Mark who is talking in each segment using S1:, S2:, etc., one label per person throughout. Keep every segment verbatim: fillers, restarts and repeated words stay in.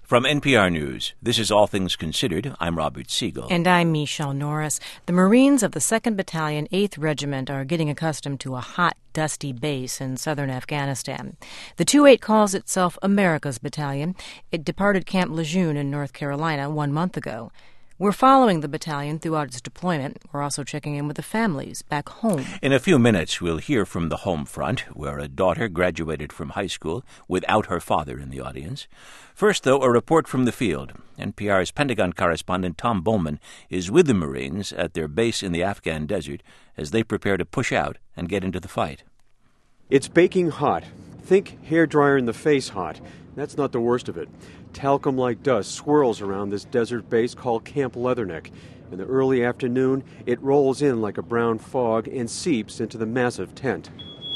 S1: From N P R News, this is All Things Considered. I'm Robert Siegel.
S2: And I'm Michelle Norris. The Marines of the second Battalion, eighth Regiment are getting accustomed to a hot, dusty base in southern Afghanistan. The two eight calls itself America's Battalion. It departed Camp Lejeune in North Carolina one month ago. We're following the battalion throughout its deployment. We're also checking in with the families back home.
S1: In a few minutes, we'll hear from the home front, where a daughter graduated from high school without her father in the audience. First, though, a report from the field. N P R's Pentagon correspondent Tom Bowman is with the Marines at their base in the Afghan desert as they prepare to push out and get into the fight.
S3: It's baking hot. Think hairdryer in the face hot. That's not the worst of it. Talcum-like dust swirls around this desert base called Camp Leatherneck. In the early afternoon, it rolls in like a brown fog and seeps into the massive tent.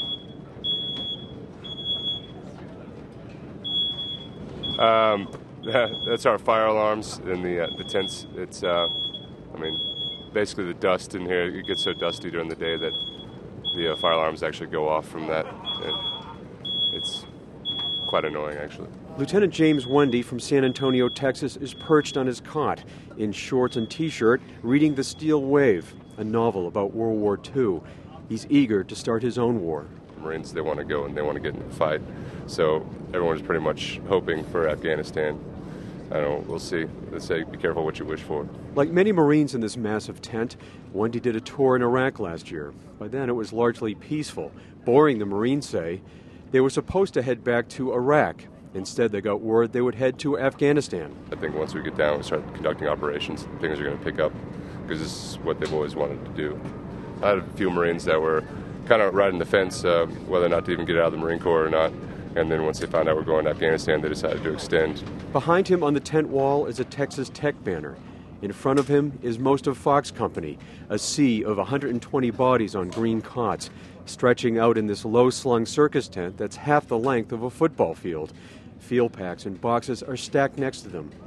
S4: Um, that's our fire alarms in the uh, the tents. It's, uh, I mean, basically the dust in here. It gets so dusty during the day that the uh, fire alarms actually go off from that. And it's quite annoying, actually.
S3: Lieutenant James Wendy from San Antonio, Texas, is perched on his cot, in shorts and T-shirt, reading The Steel Wave, a novel about World War Two. He's eager to start his own war.
S4: Marines, they want to go and they want to get in the fight. So everyone's pretty much hoping for Afghanistan. I don't know, we'll see. They say be careful what you wish for.
S3: Like many Marines in this massive tent, Wendy did a tour in Iraq last year. By then it was largely peaceful. Boring, the Marines say. They were supposed to head back to Iraq. Instead, they got word they would head to Afghanistan.
S4: I think once we get down and start conducting operations, things are going to pick up because this is what they've always wanted to do. I had a few Marines that were kind of riding the fence uh, whether or not to even get out of the Marine Corps or not. And then once they found out we're going to Afghanistan, they decided to extend.
S3: Behind him on the tent wall is a Texas Tech banner. In front of him is most of Fox Company, a sea of one hundred twenty bodies on green cots, stretching out in this low-slung circus tent that's half the length of a football field. Field packs and boxes are stacked next to them.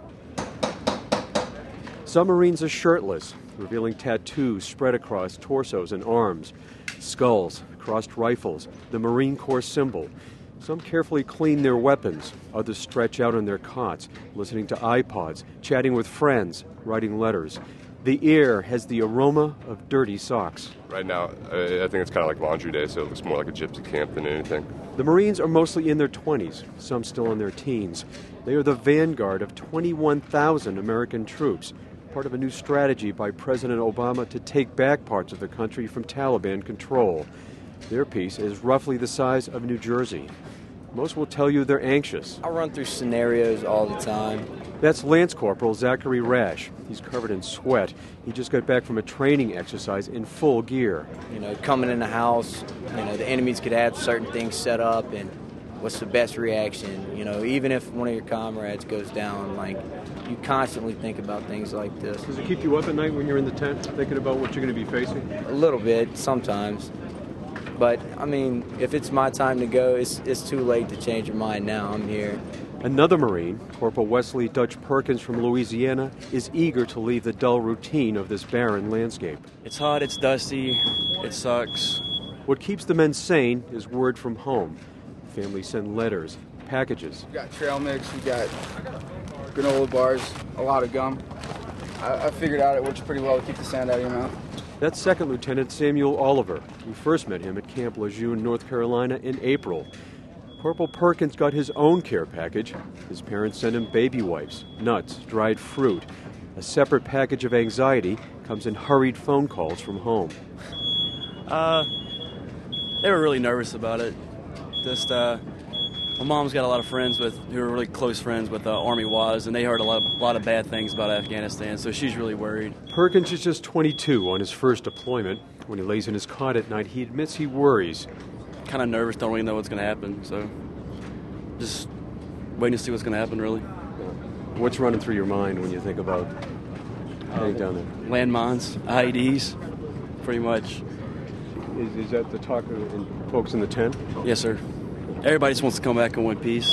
S3: Some Marines are shirtless, revealing tattoos spread across torsos and arms, skulls, crossed rifles, the Marine Corps symbol. Some carefully clean their weapons. Others stretch out on their cots, listening to iPods, chatting with friends, writing letters. The air has the aroma of dirty socks.
S4: Right now, I think it's kind of like laundry day, so it looks more like a gypsy camp than anything.
S3: The Marines are mostly in their twenties, some still in their teens. They are the vanguard of twenty-one thousand American troops, part of a new strategy by President Obama to take back parts of the country from Taliban control. Their piece is roughly the size of New Jersey. Most will tell you they're anxious.
S5: I run through scenarios all the time.
S3: That's Lance Corporal Zachary Rash. He's covered in sweat. He just got back from a training exercise in full gear.
S5: You know, coming in the house, you know, the enemies could have certain things set up, and what's the best reaction? You know, even if one of your comrades goes down, like, you constantly think about things like this.
S3: Does it keep you up at night when you're in the tent, thinking about what you're going to be facing?
S5: A little bit, sometimes. But, I mean, if it's my time to go, it's, it's too late to change your mind now. I'm here.
S3: Another Marine, Corporal Wesley Dutch Perkins from Louisiana, is eager to leave the dull routine of this barren landscape.
S6: It's hot, it's dusty, it sucks.
S3: What keeps the men sane is word from home. Families send letters, packages.
S7: We got trail mix, we got granola bars, a lot of gum. I, I figured out it works pretty well to keep the sand out of your mouth.
S3: That's Second Lieutenant Samuel Oliver. We first met him at Camp Lejeune, North Carolina in April. Corporal Perkins got his own care package. His parents sent him baby wipes, nuts, dried fruit. A separate package of anxiety comes in hurried phone calls from home.
S6: Uh, they were really nervous about it. Just, uh, my mom's got a lot of friends with, who are really close friends with uh, Army W A S, and they heard a lot, of, a lot of bad things about Afghanistan, so she's really worried.
S3: Perkins is just twenty-two on his first deployment. When he lays in his cot at night, he admits he worries.
S6: Kind of nervous, don't really know what's going to happen, so just waiting to see what's going to happen, really.
S3: What's running through your mind when you think about heading down there?
S6: Landmines, I E Ds, pretty much.
S3: Is, is that the talk of folks in the tent?
S6: Yes, sir. Everybody just wants to come back in one piece.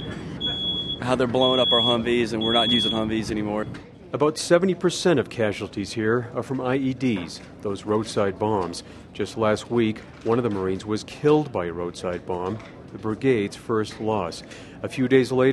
S6: How they're blowing up our Humvees, and we're not using Humvees anymore.
S3: About seventy percent of casualties here are from I E Ds, those roadside bombs. Just last week, one of the Marines was killed by a roadside bomb, the brigade's first loss. A few days later,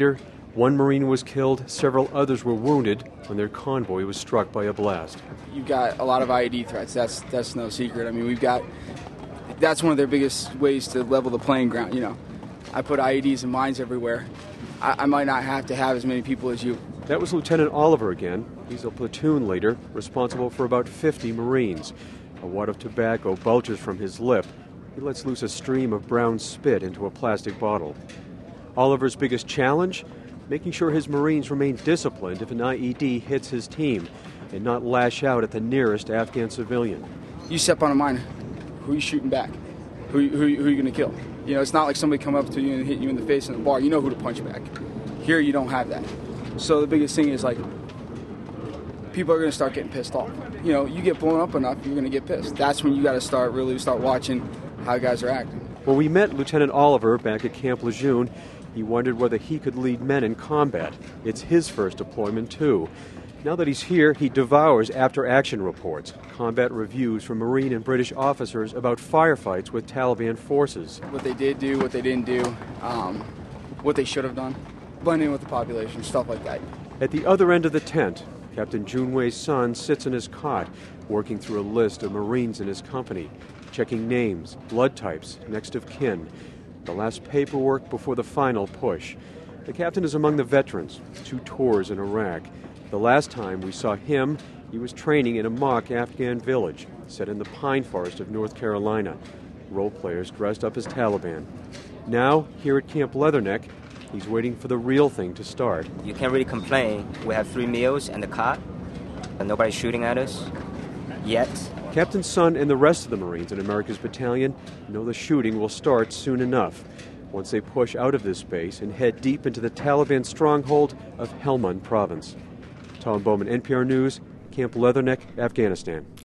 S3: One Marine was killed, several others were wounded when their convoy was struck by a blast.
S7: You've got a lot of I E D threats. That's that's no secret. I mean, we've got, that's one of their biggest ways to level the playing ground, you know. I put I E Ds and mines everywhere. I, I might not have to have as many people as you.
S3: That was Lieutenant Oliver again. He's a platoon leader, responsible for about fifty Marines. A wad of tobacco bulges from his lip. He lets loose a stream of brown spit into a plastic bottle. Oliver's biggest challenge? Making sure his Marines remain disciplined if an I E D hits his team and not lash out at the nearest Afghan civilian.
S7: You step on a mine, who are you shooting back? Who, who, who are you going to kill? You know, it's not like somebody come up to you and hit you in the face in the bar. You know who to punch back. Here, you don't have that. So the biggest thing is, like, people are going to start getting pissed off. You know, you get blown up enough, you're going to get pissed. That's when you got to start really start watching how guys are acting.
S3: When we met Lieutenant Oliver back at Camp Lejeune, he wondered whether he could lead men in combat. It's his first deployment, too. Now that he's here, he devours after-action reports, combat reviews from Marine and British officers about firefights with Taliban forces.
S7: What they did do, what they didn't do, um, what they should have done, blend in with the population, stuff like that.
S3: At the other end of the tent, Captain Junwei's son sits in his cot, working through a list of Marines in his company, checking names, blood types, next of kin, the last paperwork before the final push. The captain is among the veterans, two tours in Iraq. The last time we saw him, he was training in a mock Afghan village set in the pine forest of North Carolina. Role players dressed up as Taliban. Now, here at Camp Leatherneck, he's waiting for the real thing to start.
S8: You can't really complain. We have three meals and a cot, and nobody's shooting at us yet.
S3: Captain Sun and the rest of the Marines in America's battalion know the shooting will start soon enough, once they push out of this base and head deep into the Taliban stronghold of Helmand province. Tom Bowman, N P R News, Camp Leatherneck, Afghanistan.